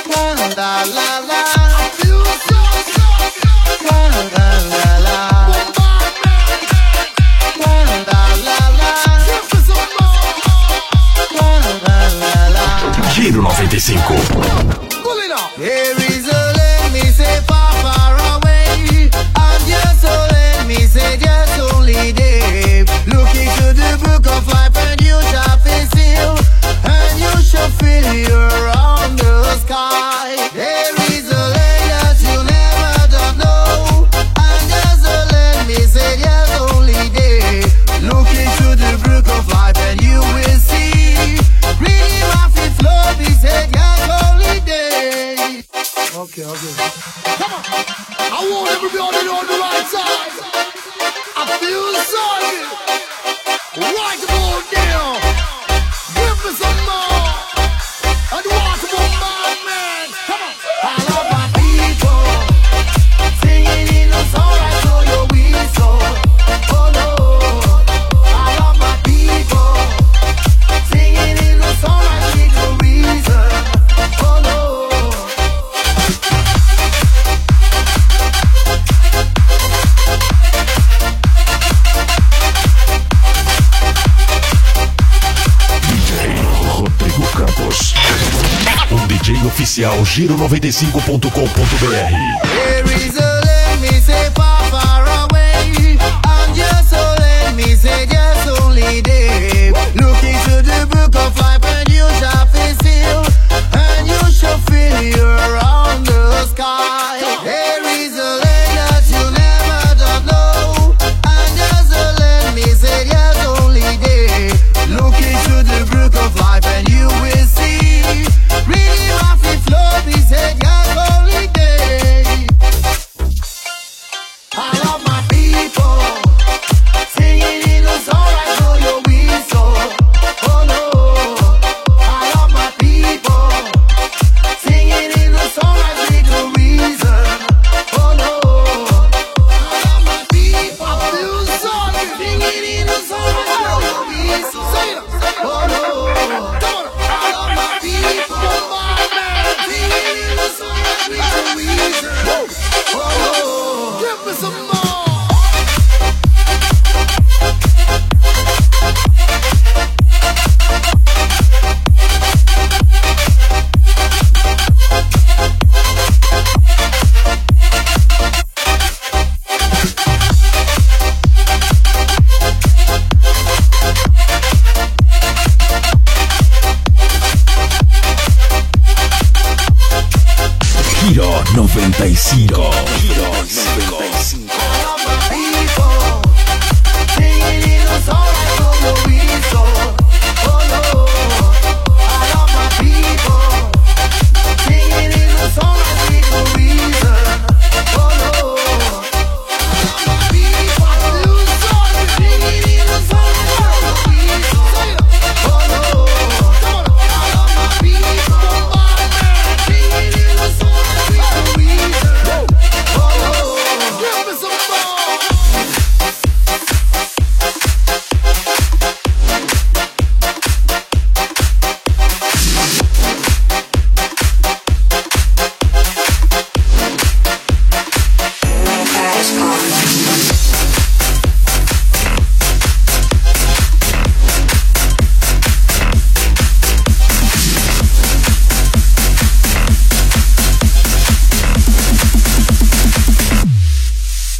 La la la, I feel so good. La la la la, la la la, give me some more. La la la. Giro 95. Pull it up. There is a let me say far far away, and just so let me say just only day. Look into the book of life and you shall face it, and you shall feel you're on the sky. There is a land that you never don't know, and just so let me say just only day. Look into the book of life and you will see. Really my feet flow, he said just only day. Okay. Come on. I want everybody on the right side. I feel so good. Right about now. Give me some more. And what about my man? Come on. I love my people. Singing in a song I show you we so. Oh no. I love my people. Singing in a song I need the reason. Oh no. Rodrigo Campos. DJ oficial Giro95.com.br. There is a let me say far far away, and just so let me say just only day. Look into the book of life and you shall face it, and you shall feel you're on the sky. There is a land that you never don't know, and just so let me say just only day. Look into the book of life and you will see. Really my feet flow, he said just only day. I love my people, singing in a song I show you we so. Oh no, I love my people, singing in a song I see the reason. Oh no, I love my people, I feel so good. Singing in a song I show you we so. Say it, oh no, come on. I love my people, my man, singing in a song I see the reason. Oh no, give me some more. Giro 95. Giro 95.